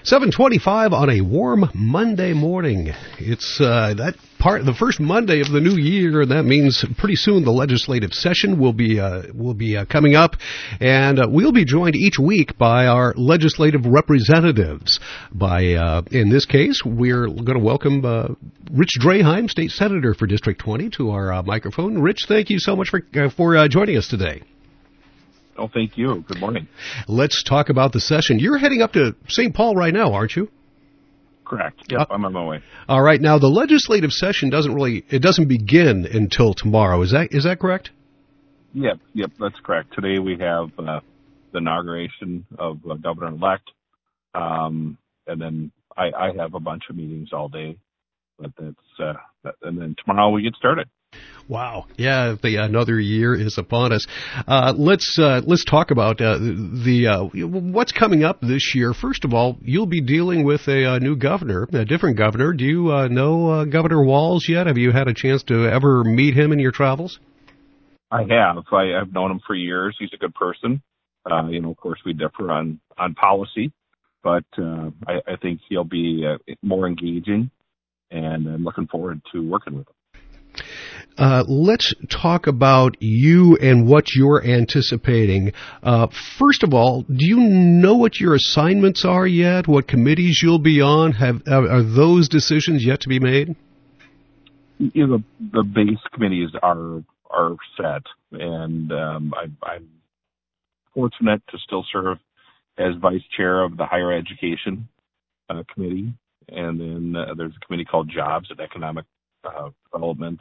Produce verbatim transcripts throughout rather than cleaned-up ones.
seven twenty-five on a warm Monday morning. It's uh, that part, the first Monday of the new year, and that means pretty soon the legislative session will be uh, will be uh, coming up, and uh, we'll be joined each week by our legislative representatives. By uh, in this case, we're going to welcome uh, Rich Draheim, State Senator for District twenty, to our uh, microphone. Rich, thank you so much for uh, for uh, joining us today. Oh, thank you. Good morning. Let's talk about the session. You're heading up to Saint Paul right now, aren't you? Correct. Yep, uh, I'm on my way. All right. Now, the legislative session doesn't really, it doesn't begin until tomorrow. Is that is that correct? Yep, yep, that's correct. Today we have uh, the inauguration of uh, Governor-elect, um, and then I, I have a bunch of meetings all day, but that's, uh, and then tomorrow we get started. Wow. Yeah, the another year is upon us. Uh, let's uh, let's talk about uh, the uh, what's coming up this year. First of all, you'll be dealing with a, a new governor, a different governor. Do you uh, know uh, Governor Walz yet? Have you had a chance to ever meet him in your travels? I have. I, I've known him for years. He's a good person. Uh, you know, of course, we differ on, on policy, but uh, I, I think he'll be uh, more engaging, and I'm looking forward to working with him. Uh, let's talk about you and what you're anticipating. Uh, first of all, do you know what your assignments are yet? What committees you'll be on? Have are, are those decisions yet to be made? You know, the, the base committees are are set, and um, I, I'm fortunate to still serve as vice chair of the higher education uh, committee, and then uh, there's a committee called Jobs and Economic uh, Development.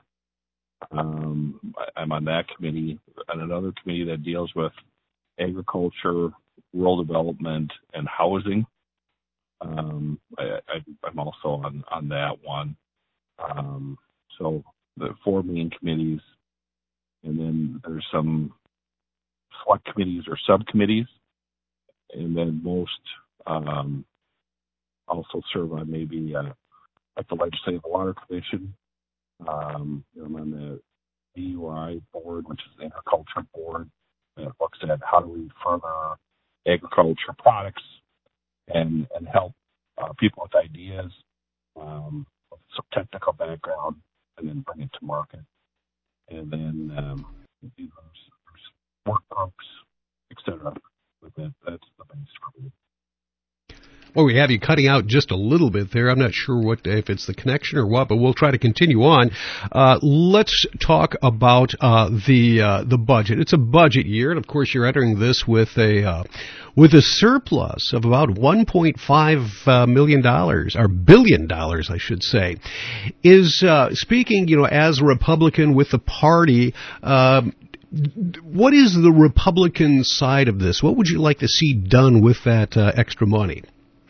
Um, I, I'm on that committee, and another committee that deals with agriculture, rural development, and housing. Um, I, I, I'm also on, on that one. Um, so the four main committees, and then there's some select committees or subcommittees, and then most um, also serve on maybe uh, like the Legislative Water Commission. Um, I'm on the D U I board, which is the Agriculture Board, that looks at how do we further agriculture products and and help uh, people with ideas, um, with some technical background, and then bring it to market. And then um, there's, there's work groups, et cetera. But that, that's the base for me. Well, we have you cutting out just a little bit there. I'm not sure what if it's the connection or what, but we'll try to continue on. Uh, let's talk about uh, the uh, the budget. It's a budget year, and of course, you're entering this with a uh, with a surplus of about one point five uh, million dollars, or billion dollars, I should say. Is uh, speaking, you know, as a Republican with the party. Uh, what is the Republican side of this? What would you like to see done with that uh, extra money?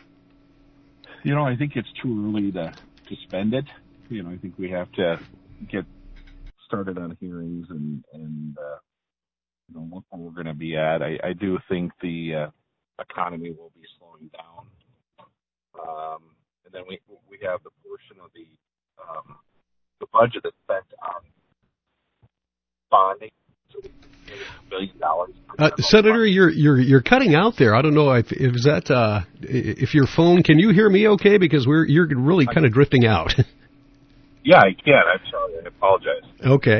You know, I think it's too early to, to spend it. You know, I think we have to get started on hearings and, and uh, you know, what we're going to be at. I, I do think the uh, economy will be slowing down. Um, and then we we have the portion of the um, the budget that's spent on bonding. So billion dollars. Uh, Senator, you're you're you're cutting out there. I don't know if if is that uh, if your phone. Can you hear me? Okay, because we're you're really kind of drifting out. Yeah, I can. I'm sorry. I apologize. Okay.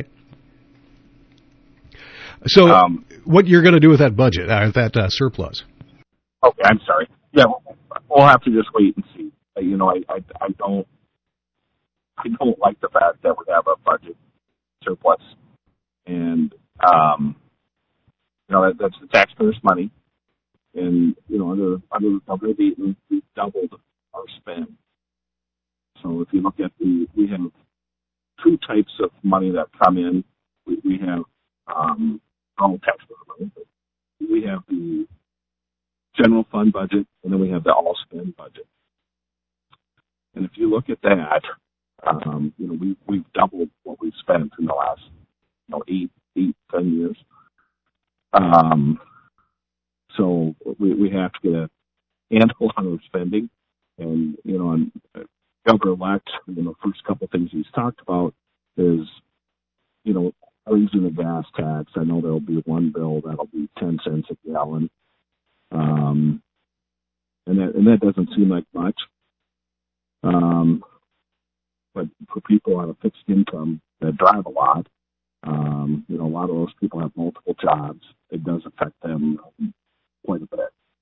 So, um, what you're going to do with that budget, uh, that uh, surplus? Okay, I'm sorry. Yeah, we'll have to just wait and see. You know, I I, I don't I don't like the fact that we have a budget surplus, and um. You know, that, that's the taxpayers' money. And, you know, under, under Governor Deaton, we've doubled our spend. So if you look at the, we have two types of money that come in. We, we have, um, all taxpayer money. We have the general fund budget, and then we have the all spend budget. And if you look at that, um, you know, we, we've doubled what we've spent in the last, you know, eight, eight, ten years. Um, so we, we have to get a handle on our spending, and, you know, and Governor-elect, you know, first couple of things he's talked about is, you know, raising the gas tax. I know there'll be one bill that'll be ten cents a gallon. Um, and that, and that doesn't seem like much. Um, but for people on a fixed income that drive a lot, um, you know, a lot of those people have multiple jobs. It does affect them quite a bit.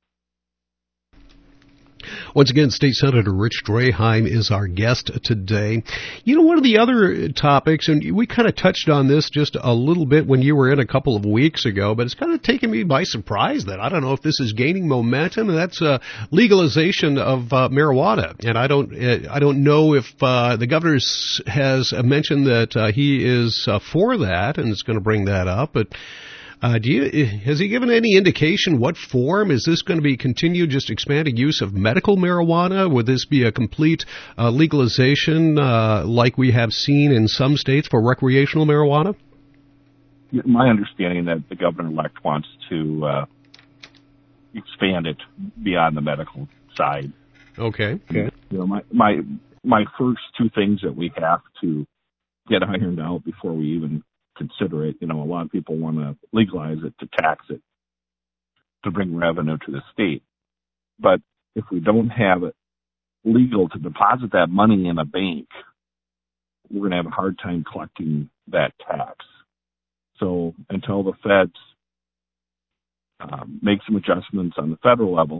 Once again, State Senator Rich Draheim is our guest today. You know, one of the other topics, and we kind of touched on this just a little bit when you were in a couple of weeks ago, but it's kind of taken me by surprise that I don't know if this is gaining momentum, and that's uh, legalization of uh, marijuana. And I don't, uh, I don't know if uh, the governor has mentioned that uh, he is uh, for that and is going to bring that up, but. Uh, do you, has he given any indication what form? Is this going to be continued just expanded use of medical marijuana? Would this be a complete uh, legalization uh, like we have seen in some states for recreational marijuana? My understanding that the governor-elect wants to uh, expand it beyond the medical side. Okay. Okay. You know, my my my first two things that we have to get ironed out before we even consider it. You know, a lot of people want to legalize it to tax it, to bring revenue to the state. But if we don't have it legal to deposit that money in a bank, we're going to have a hard time collecting that tax. So until the feds um, make some adjustments on the federal level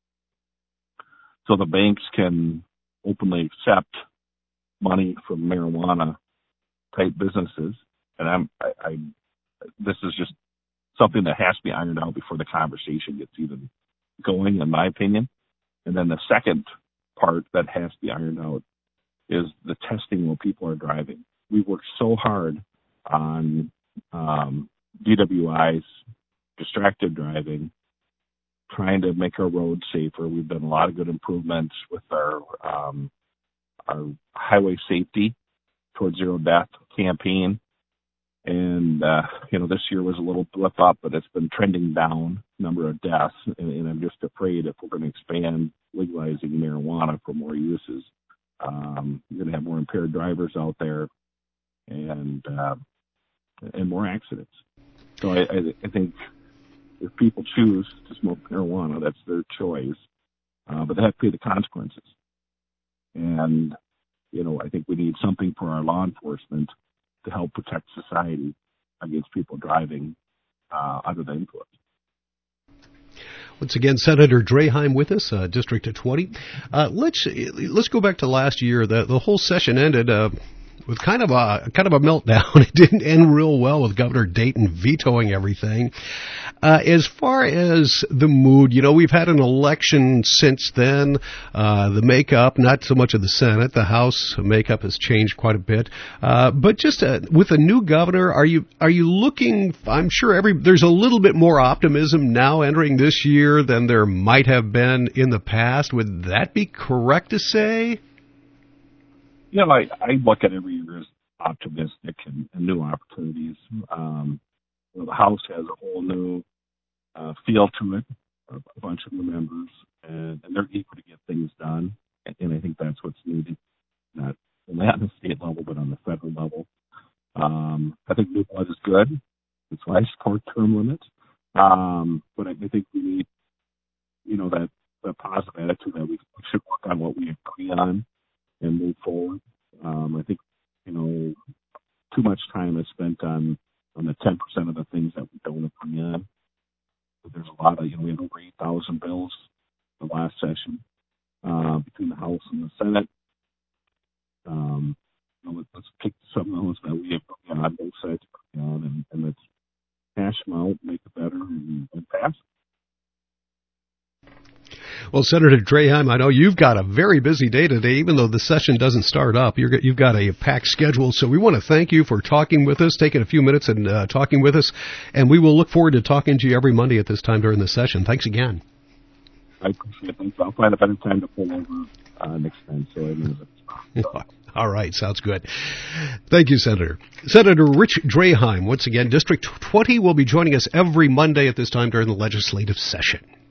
so the banks can openly accept money from marijuana type businesses, And I'm, I, I, this is just something that has to be ironed out before the conversation gets even going, in my opinion. And then the second part that has to be ironed out is the testing while people are driving. We worked so hard on um, D W Is, distracted driving, trying to make our roads safer. We've done a lot of good improvements with our um, our highway safety towards zero death campaign. And, uh, you know, this year was a little blip up, but it's been trending down, number of deaths. And, and I'm just afraid if we're going to expand legalizing marijuana for more uses, um, you're going to have more impaired drivers out there and, uh, and more accidents. So I, I, I think if people choose to smoke marijuana, that's their choice, uh, but they have to pay the consequences. And, you know, I think we need something for our law enforcement to help protect society against people driving uh, under the influence. Once again, Senator Draheim with us, uh, District twenty. Uh, let's let's go back to last year. The the whole session ended uh, with kind of a kind of a meltdown. It didn't end real well with Governor Dayton vetoing everything. Uh, as far as the mood, you know, we've had an election since then. Uh, the makeup, not so much of the Senate, the House makeup has changed quite a bit. Uh, but just uh, with a new governor, are you are you looking? I'm sure every there's a little bit more optimism now entering this year than there might have been in the past. Would that be correct to say? You know, I, I look at every year as optimistic and, and new opportunities. Um, you know, the House has a whole new uh, feel to it, a, a bunch of new members, and, and they're eager to get things done. And, and I think that's what's needed, not only on the state level, but on the federal level. Um, I think new blood is good. That's why I support term limits. Um, but I, I think we need, you know, that, that positive attitude that we should work on what we agree on and move forward. Um, I think, you know, too much time is spent on, on the ten percent of the things that we don't agree on. But there's a lot of, you know, we had over eight thousand bills the last session uh, between the House and the Senate. Um, you know, let, let's pick some of those that we have on both sides on, and, and let's hash them out, make it better, and, and pass it. Well, Senator Draheim, I know you've got a very busy day today, even though the session doesn't start up. You're, you've got a packed schedule, so we want to thank you for talking with us, taking a few minutes and uh, talking with us, and we will look forward to talking to you every Monday at this time during the session. Thanks again. I appreciate it. I'll find a better time to pull over uh, next time, so I know that. All right, sounds good. Thank you, Senator. Senator Rich Draheim, once again, District twenty, will be joining us every Monday at this time during the legislative session.